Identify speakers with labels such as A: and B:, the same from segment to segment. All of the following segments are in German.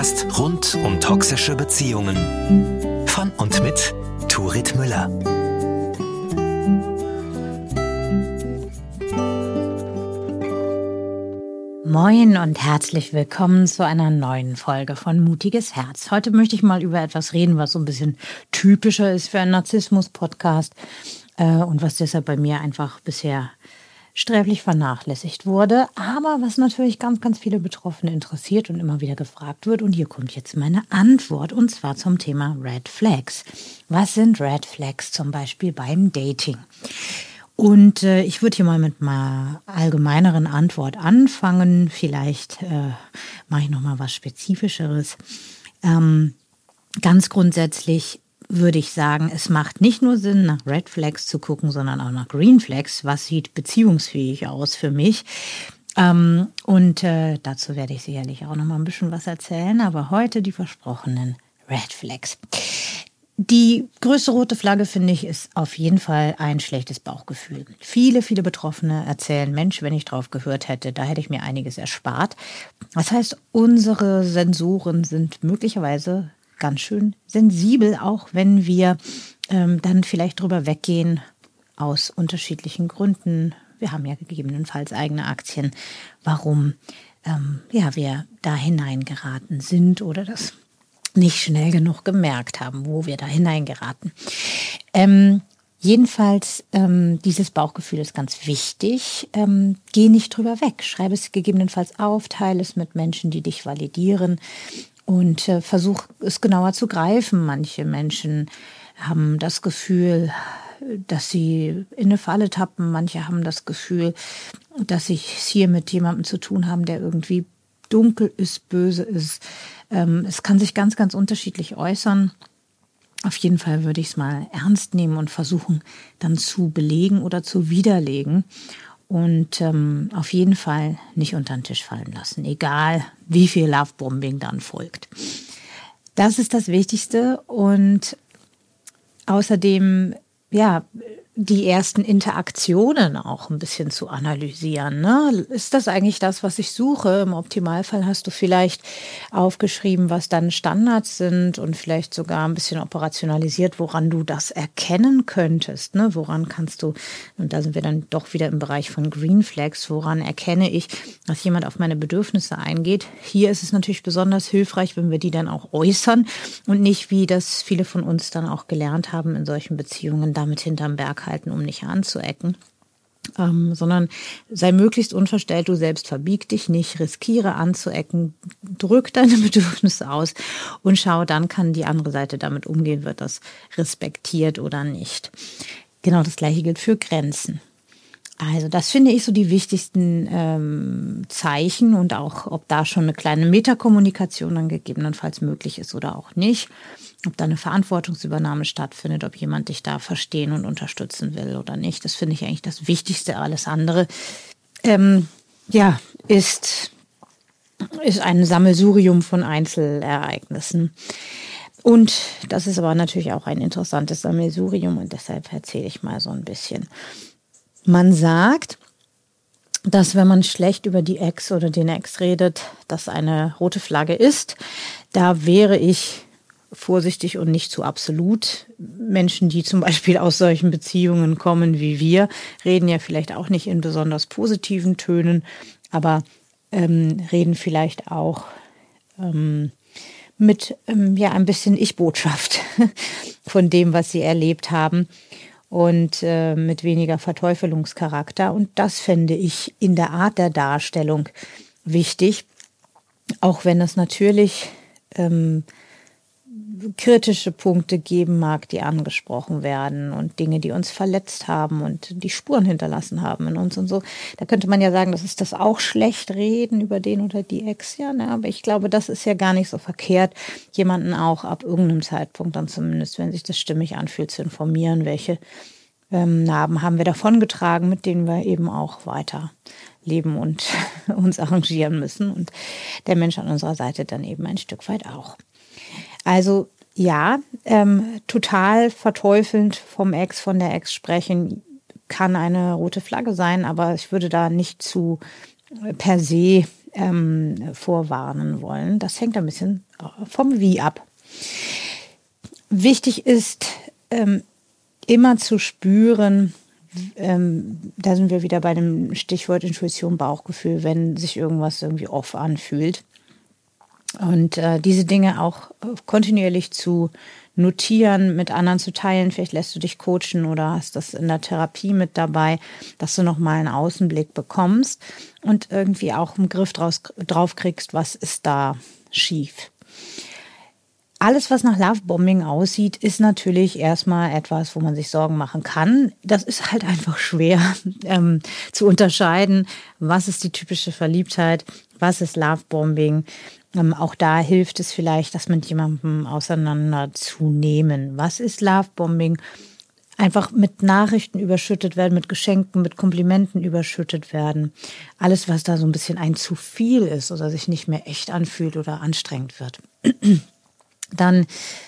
A: Podcast rund um toxische Beziehungen. Von und mit Turit Müller.
B: Moin und herzlich willkommen zu einer neuen Folge von Mutiges Herz. Heute möchte ich mal über etwas reden, was so ein bisschen typischer ist für einen Narzissmus-Podcast und was deshalb bei mir einfach bisher sträflich vernachlässigt wurde, aber was natürlich ganz, ganz viele Betroffene interessiert und immer wieder gefragt wird. Und hier kommt jetzt meine Antwort, und zwar zum Thema Red Flags. Was sind Red Flags zum Beispiel beim Dating? Und ich würde hier mal mit einer allgemeineren Antwort anfangen. Vielleicht mache ich noch mal was Spezifischeres. Ganz grundsätzlich würde ich sagen, es macht nicht nur Sinn, nach Red Flags zu gucken, sondern auch nach Green Flags. Was sieht beziehungsfähig aus für mich? Und dazu werde ich sicherlich auch noch mal ein bisschen was erzählen. Aber heute die versprochenen Red Flags. Die größte rote Flagge, finde ich, ist auf jeden Fall ein schlechtes Bauchgefühl. Viele Betroffene erzählen, Mensch, wenn ich drauf gehört hätte, da hätte ich mir einiges erspart. Das heißt, unsere Sensoren sind möglicherweise ganz schön sensibel, auch wenn wir dann vielleicht drüber weggehen aus unterschiedlichen Gründen. Wir haben ja gegebenenfalls eigene Aktien, warum wir da hineingeraten sind oder das nicht schnell genug gemerkt haben, wo wir da hineingeraten. Jedenfalls, dieses Bauchgefühl ist ganz wichtig. Geh nicht drüber weg. Schreibe es gegebenenfalls auf, teile es mit Menschen, die dich validieren und versuch es genauer zu greifen. Manche Menschen haben das Gefühl, dass sie in eine Falle tappen. Manche haben das Gefühl, dass sie es hier mit jemandem zu tun haben, der irgendwie dunkel ist, böse ist. Es kann sich ganz, ganz unterschiedlich äußern. Auf jeden Fall würde ich es mal ernst nehmen und versuchen, dann zu belegen oder zu widerlegen. Und auf jeden Fall nicht unter den Tisch fallen lassen, egal wie viel Lovebombing dann folgt. Das ist das Wichtigste. Und außerdem, die ersten Interaktionen auch ein bisschen zu analysieren. Ne? Ist das eigentlich das, was ich suche? Im Optimalfall hast du vielleicht aufgeschrieben, was deine Standards sind und vielleicht sogar ein bisschen operationalisiert, woran du das erkennen könntest. Ne? Woran kannst du, und da sind wir dann doch wieder im Bereich von Green Flags, woran erkenne ich, dass jemand auf meine Bedürfnisse eingeht? Hier ist es natürlich besonders hilfreich, wenn wir die dann auch äußern und nicht, wie das viele von uns dann auch gelernt haben, in solchen Beziehungen damit hinterm Berg halten, um nicht anzuecken, sondern sei möglichst unverstellt, du selbst verbieg dich nicht, riskiere anzuecken, drück deine Bedürfnisse aus und schau, dann kann die andere Seite damit umgehen, wird das respektiert oder nicht. Genau das Gleiche gilt für Grenzen. Also das finde ich so die wichtigsten Zeichen und auch, ob da schon eine kleine Metakommunikation dann gegebenenfalls möglich ist oder auch nicht. Ob da eine Verantwortungsübernahme stattfindet, ob jemand dich da verstehen und unterstützen will oder nicht. Das finde ich eigentlich das Wichtigste. Alles andere ist ein Sammelsurium von Einzelereignissen. Und das ist aber natürlich auch ein interessantes Sammelsurium und deshalb erzähle ich mal so ein bisschen. Man sagt, dass wenn man schlecht über die Ex oder den Ex redet, das eine rote Flagge ist. Da wäre ich vorsichtig und nicht zu absolut. Menschen, die zum Beispiel aus solchen Beziehungen kommen wie wir, reden ja vielleicht auch nicht in besonders positiven Tönen, aber reden vielleicht auch mit ein bisschen Ich-Botschaft von dem, was sie erlebt haben und mit weniger Verteufelungscharakter. Und das fände ich in der Art der Darstellung wichtig, auch wenn es natürlich kritische Punkte geben mag, die angesprochen werden und Dinge, die uns verletzt haben und die Spuren hinterlassen haben in uns und so. Da könnte man ja sagen, das ist das auch schlecht reden über den oder die Ex, ja, ne? Aber ich glaube, das ist ja gar nicht so verkehrt, jemanden auch ab irgendeinem Zeitpunkt dann zumindest, wenn sich das stimmig anfühlt, zu informieren, welche Narben haben wir davongetragen, mit denen wir eben auch weiter leben und uns arrangieren müssen und der Mensch an unserer Seite dann eben ein Stück weit auch. Also ja, total verteufelnd vom Ex, von der Ex sprechen, kann eine rote Flagge sein, aber ich würde da nicht zu per se vorwarnen wollen. Das hängt ein bisschen vom Wie ab. Wichtig ist, immer zu spüren, da sind wir wieder bei dem Stichwort Intuition, Bauchgefühl, wenn sich irgendwas irgendwie off anfühlt. Und diese Dinge auch kontinuierlich zu notieren, mit anderen zu teilen. Vielleicht lässt du dich coachen oder hast das in der Therapie mit dabei, dass du nochmal einen Außenblick bekommst und irgendwie auch einen Griff drauf kriegst, was ist da schief. Alles, was nach Lovebombing aussieht, ist natürlich erstmal etwas, wo man sich Sorgen machen kann. Das ist halt einfach schwer zu unterscheiden. Was ist die typische Verliebtheit? Was ist Lovebombing? Auch da hilft es vielleicht, das mit jemandem auseinanderzunehmen. Was ist Lovebombing? Einfach mit Nachrichten überschüttet werden, mit Geschenken, mit Komplimenten überschüttet werden. Alles, was da so ein bisschen ein zu viel ist oder sich nicht mehr echt anfühlt oder anstrengend wird. Dann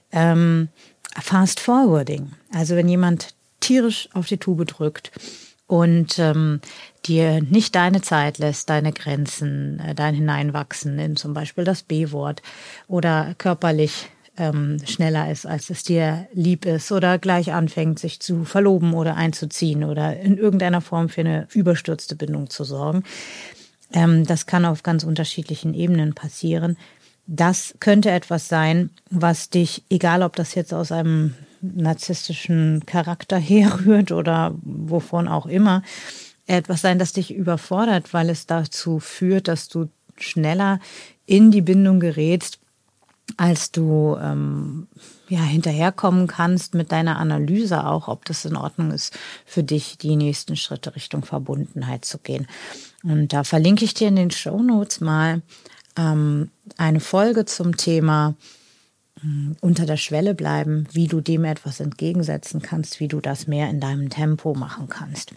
B: Fast Forwarding. Also wenn jemand tierisch auf die Tube drückt und dir nicht deine Zeit lässt, deine Grenzen, dein Hineinwachsen in zum Beispiel das B-Wort oder körperlich schneller ist, als es dir lieb ist oder gleich anfängt, sich zu verloben oder einzuziehen oder in irgendeiner Form für eine überstürzte Bindung zu sorgen. Das kann auf ganz unterschiedlichen Ebenen passieren. Das könnte etwas sein, was dich, egal ob das jetzt aus einem narzisstischen Charakter herrührt oder wovon auch immer, etwas sein, das dich überfordert, weil es dazu führt, dass du schneller in die Bindung gerätst, als du hinterherkommen kannst mit deiner Analyse auch, ob das in Ordnung ist für dich, die nächsten Schritte Richtung Verbundenheit zu gehen. Und da verlinke ich dir in den Shownotes mal eine Folge zum Thema unter der Schwelle bleiben, wie du dem etwas entgegensetzen kannst, wie du das mehr in deinem Tempo machen kannst.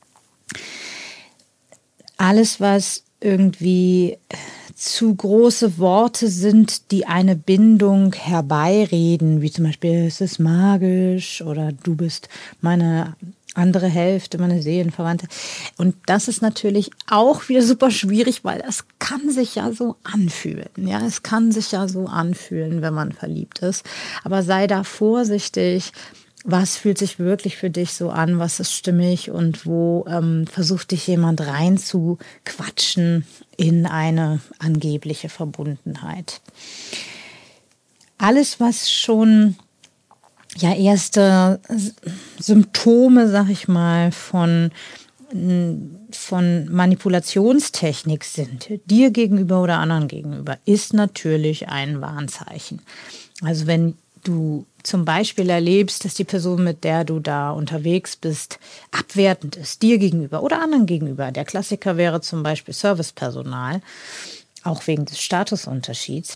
B: Alles, was irgendwie zu große Worte sind, die eine Bindung herbeireden, wie zum Beispiel es ist magisch oder du bist meine andere Hälfte, meine Seelenverwandte. Und das ist natürlich auch wieder super schwierig, weil das kann sich ja so anfühlen. Ja, es kann sich ja so anfühlen, wenn man verliebt ist. Aber sei da vorsichtig. Was fühlt sich wirklich für dich so an? Was ist stimmig? Und wo versucht dich jemand rein zu quatschen in eine angebliche Verbundenheit? Alles, was schon erste Symptome, sag ich mal, von Manipulationstechnik sind, dir gegenüber oder anderen gegenüber, ist natürlich ein Warnzeichen. Also wenn du zum Beispiel erlebst, dass die Person, mit der du da unterwegs bist, abwertend ist, dir gegenüber oder anderen gegenüber. Der Klassiker wäre zum Beispiel Servicepersonal, auch wegen des Statusunterschieds.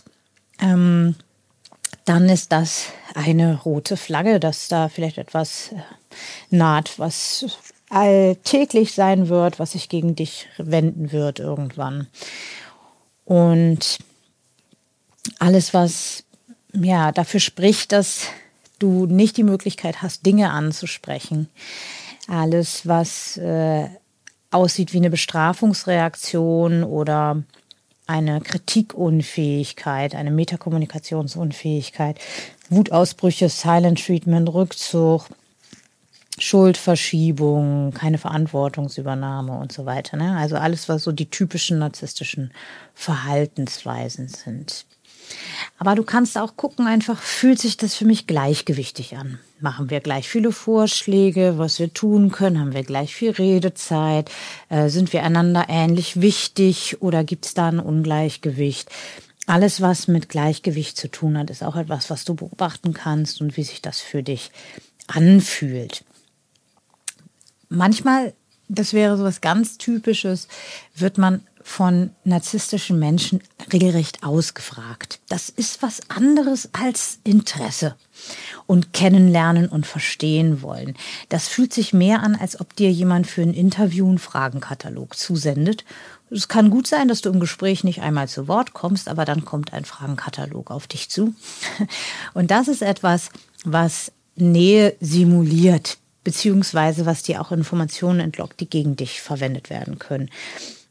B: Dann ist das eine rote Flagge, dass da vielleicht etwas naht, was alltäglich sein wird, was sich gegen dich wenden wird irgendwann. Und alles, was dafür spricht, dass du nicht die Möglichkeit hast, Dinge anzusprechen. Alles, was aussieht wie eine Bestrafungsreaktion oder eine Kritikunfähigkeit, eine Metakommunikationsunfähigkeit, Wutausbrüche, Silent Treatment, Rückzug, Schuldverschiebung, keine Verantwortungsübernahme und so weiter. Ne? Also alles, was so die typischen narzisstischen Verhaltensweisen sind. Aber du kannst auch gucken, einfach fühlt sich das für mich gleichgewichtig an. Machen wir gleich viele Vorschläge, was wir tun können? Haben wir gleich viel Redezeit? Sind wir einander ähnlich wichtig oder gibt es da ein Ungleichgewicht? Alles, was mit Gleichgewicht zu tun hat, ist auch etwas, was du beobachten kannst und wie sich das für dich anfühlt. Manchmal, das wäre so was ganz Typisches, wird man von narzisstischen Menschen regelrecht ausgefragt. Das ist was anderes als Interesse und kennenlernen und verstehen wollen. Das fühlt sich mehr an, als ob dir jemand für ein Interview einen Fragenkatalog zusendet. Es kann gut sein, dass du im Gespräch nicht einmal zu Wort kommst, aber dann kommt ein Fragenkatalog auf dich zu. Und das ist etwas, was Nähe simuliert, beziehungsweise was dir auch Informationen entlockt, die gegen dich verwendet werden können.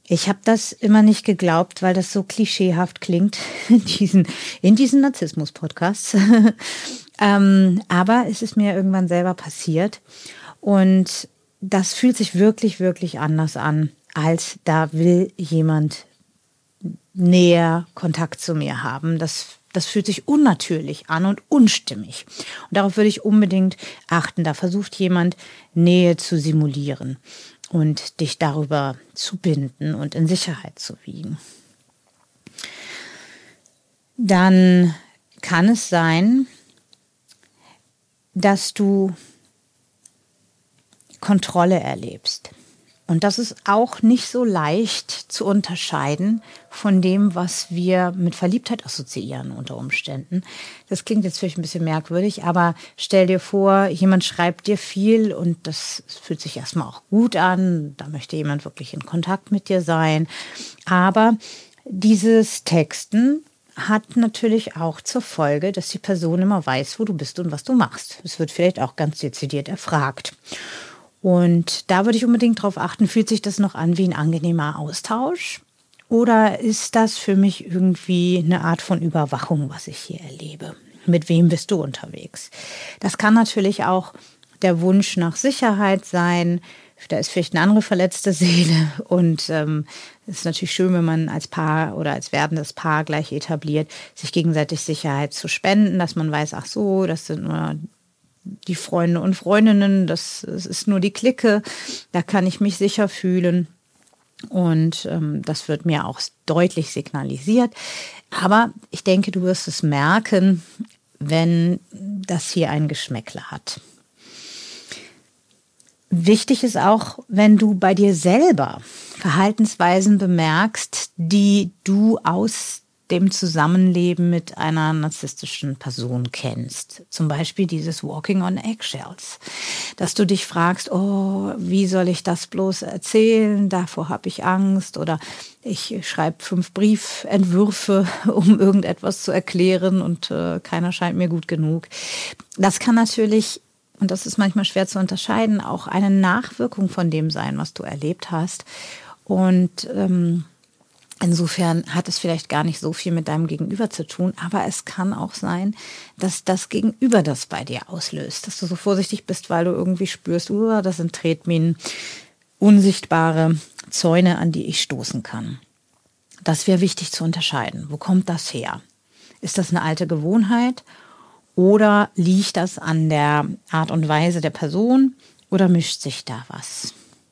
B: Ich habe das immer nicht geglaubt, weil das so klischeehaft klingt in diesen Narzissmus-Podcasts. Aber es ist mir irgendwann selber passiert. Und das fühlt sich wirklich, wirklich anders an, als da will jemand näher Kontakt zu mir haben. Das fühlt sich unnatürlich an und unstimmig. Und darauf würde ich unbedingt achten. Da versucht jemand, Nähe zu simulieren und dich darüber zu binden und in Sicherheit zu wiegen. Dann kann es sein, dass du Kontrolle erlebst. Und das ist auch nicht so leicht zu unterscheiden von dem, was wir mit Verliebtheit assoziieren unter Umständen. Das klingt jetzt vielleicht ein bisschen merkwürdig, aber stell dir vor, jemand schreibt dir viel und das fühlt sich erstmal auch gut an. Da möchte jemand wirklich in Kontakt mit dir sein. Aber dieses Texten hat natürlich auch zur Folge, dass die Person immer weiß, wo du bist und was du machst. Es wird vielleicht auch ganz dezidiert erfragt. Und da würde ich unbedingt darauf achten, fühlt sich das noch an wie ein angenehmer Austausch? Oder ist das für mich irgendwie eine Art von Überwachung, was ich hier erlebe? Mit wem bist du unterwegs? Das kann natürlich auch der Wunsch nach Sicherheit sein. Da ist vielleicht eine andere verletzte Seele. Und es ist natürlich schön, wenn man als Paar oder als werdendes Paar gleich etabliert, sich gegenseitig Sicherheit zu spenden, dass man weiß, ach so, das sind nur die Freunde und Freundinnen, das ist nur die Clique, da kann ich mich sicher fühlen. Und das wird mir auch deutlich signalisiert. Aber ich denke, du wirst es merken, wenn das hier ein Geschmäckle hat. Wichtig ist auch, wenn du bei dir selber Verhaltensweisen bemerkst, die du aus dem Zusammenleben mit einer narzisstischen Person kennst. Zum Beispiel dieses Walking on Eggshells. Dass du dich fragst, oh, wie soll ich das bloß erzählen? Davor habe ich Angst. Oder ich schreibe 5 Briefentwürfe, um irgendetwas zu erklären und keiner scheint mir gut genug. Das kann natürlich, und das ist manchmal schwer zu unterscheiden, auch eine Nachwirkung von dem sein, was du erlebt hast. Und insofern hat es vielleicht gar nicht so viel mit deinem Gegenüber zu tun, aber es kann auch sein, dass das Gegenüber das bei dir auslöst, dass du so vorsichtig bist, weil du irgendwie spürst, das sind Tretminen, unsichtbare Zäune, an die ich stoßen kann. Das wäre wichtig zu unterscheiden. Wo kommt das her? Ist das eine alte Gewohnheit oder liegt das an der Art und Weise der Person oder mischt sich da was?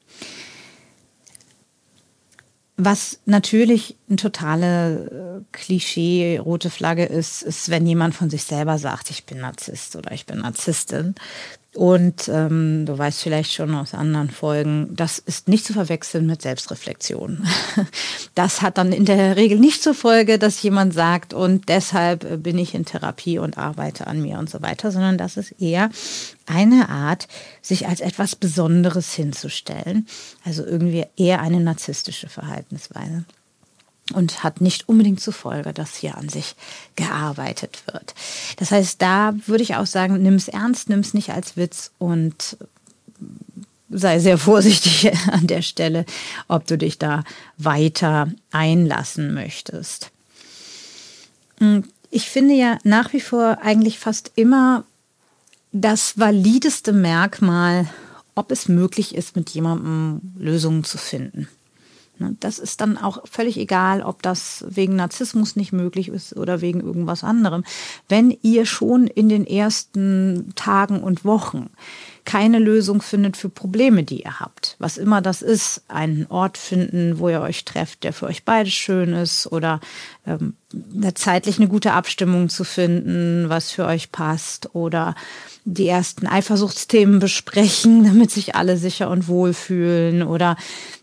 B: Was natürlich eine totale Klischee, rote Flagge ist, wenn jemand von sich selber sagt, ich bin Narzisst oder ich bin Narzisstin. Und du weißt vielleicht schon aus anderen Folgen, das ist nicht zu verwechseln mit Selbstreflexion. Das hat dann in der Regel nicht zur Folge, dass jemand sagt, und deshalb bin ich in Therapie und arbeite an mir und so weiter, sondern das ist eher eine Art, sich als etwas Besonderes hinzustellen. Also irgendwie eher eine narzisstische Verhaltensweise. Und hat nicht unbedingt zur Folge, dass hier an sich gearbeitet wird. Das heißt, da würde ich auch sagen, nimm es ernst, nimm es nicht als Witz und sei sehr vorsichtig an der Stelle, ob du dich da weiter einlassen möchtest. Ich finde ja nach wie vor eigentlich fast immer das valideste Merkmal, ob es möglich ist, mit jemandem Lösungen zu finden. Das ist dann auch völlig egal, ob das wegen Narzissmus nicht möglich ist oder wegen irgendwas anderem. Wenn ihr schon in den ersten Tagen und Wochen keine Lösung findet für Probleme, die ihr habt, was immer das ist, einen Ort finden, wo ihr euch trefft, der für euch beide schön ist, oder zeitlich eine gute Abstimmung zu finden, was für euch passt, oder die ersten Eifersuchtsthemen besprechen, damit sich alle sicher und wohl fühlen, oder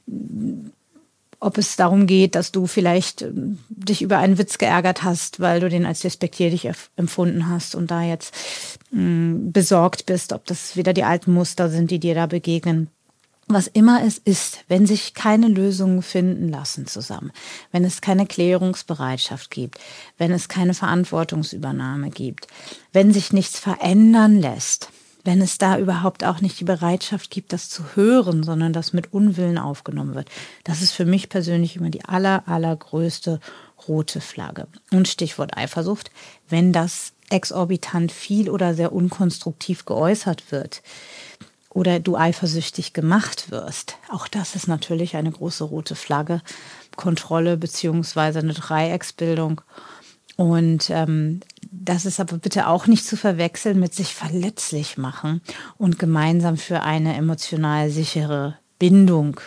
B: ob es darum geht, dass du vielleicht dich über einen Witz geärgert hast, weil du den als despektierlich empfunden hast und da jetzt besorgt bist, ob das wieder die alten Muster sind, die dir da begegnen. Was immer es ist, wenn sich keine Lösungen finden lassen zusammen, wenn es keine Klärungsbereitschaft gibt, wenn es keine Verantwortungsübernahme gibt, wenn sich nichts verändern lässt, wenn es da überhaupt auch nicht die Bereitschaft gibt, das zu hören, sondern das mit Unwillen aufgenommen wird. Das ist für mich persönlich immer die allergrößte rote Flagge. Und Stichwort Eifersucht, wenn das exorbitant viel oder sehr unkonstruktiv geäußert wird oder du eifersüchtig gemacht wirst, auch das ist natürlich eine große rote Flagge. Kontrolle beziehungsweise eine Dreiecksbildung. Und das ist aber bitte auch nicht zu verwechseln mit sich verletzlich machen und gemeinsam für eine emotional sichere Bindung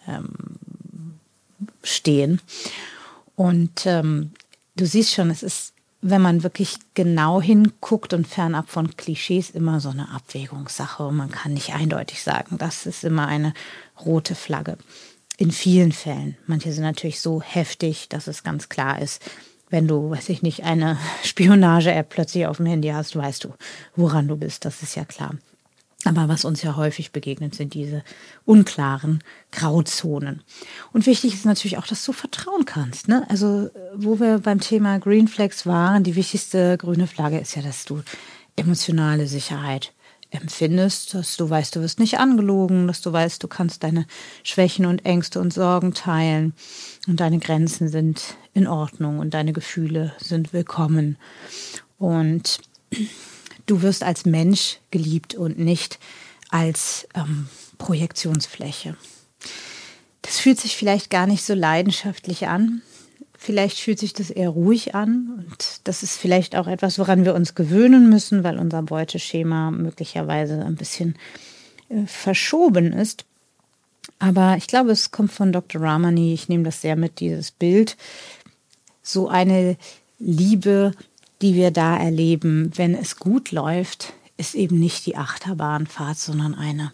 B: stehen. Und du siehst schon, es ist, wenn man wirklich genau hinguckt und fernab von Klischees, immer so eine Abwägungssache. Und man kann nicht eindeutig sagen, das ist immer eine rote Flagge. In vielen Fällen. Manche sind natürlich so heftig, dass es ganz klar ist, wenn du, weiß ich nicht, eine Spionage-App plötzlich auf dem Handy hast, weißt du, woran du bist. Das ist ja klar. Aber was uns ja häufig begegnet, sind diese unklaren Grauzonen. Und wichtig ist natürlich auch, dass du vertrauen kannst, ne? Also, wo wir beim Thema Green Flags waren, die wichtigste grüne Flagge ist ja, dass du emotionale Sicherheit empfindest, dass du weißt, du wirst nicht angelogen, dass du weißt, du kannst deine Schwächen und Ängste und Sorgen teilen und deine Grenzen sind in Ordnung und deine Gefühle sind willkommen. Und du wirst als Mensch geliebt und nicht als Projektionsfläche. Das fühlt sich vielleicht gar nicht so leidenschaftlich an. Vielleicht fühlt sich das eher ruhig an und das ist vielleicht auch etwas, woran wir uns gewöhnen müssen, weil unser Beuteschema möglicherweise ein bisschen verschoben ist. Aber ich glaube, es kommt von Dr. Ramani, ich nehme das sehr mit, dieses Bild. So eine Liebe, die wir da erleben, wenn es gut läuft, ist eben nicht die Achterbahnfahrt, sondern eine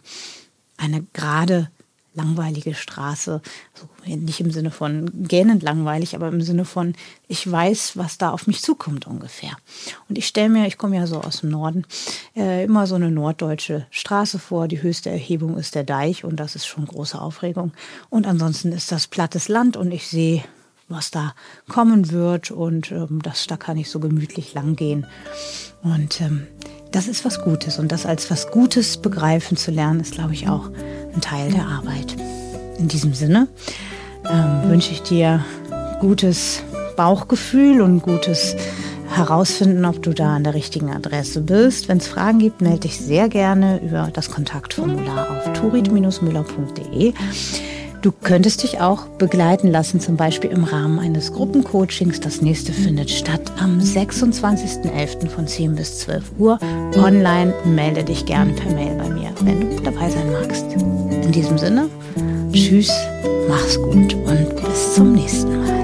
B: gerade langweilige Straße, also nicht im Sinne von gähnend langweilig, aber im Sinne von, ich weiß, was da auf mich zukommt ungefähr. Und ich komme ja so aus dem Norden, immer so eine norddeutsche Straße vor, die höchste Erhebung ist der Deich und das ist schon große Aufregung. Und ansonsten ist das plattes Land und ich sehe, was da kommen wird und da kann ich so gemütlich lang gehen. Und das ist was Gutes und das als was Gutes begreifen zu lernen, ist, glaube ich, auch ein Teil der Arbeit. In diesem Sinne wünsche ich dir gutes Bauchgefühl und gutes Herausfinden, ob du da an der richtigen Adresse bist. Wenn es Fragen gibt, melde dich sehr gerne über das Kontaktformular auf turit-müller.de. Du könntest dich auch begleiten lassen, zum Beispiel im Rahmen eines Gruppencoachings. Das nächste findet statt am 26.11. von 10 bis 12 Uhr. Online melde dich gern per Mail bei mir, wenn du dabei sein magst. In diesem Sinne, tschüss, mach's gut und bis zum nächsten Mal.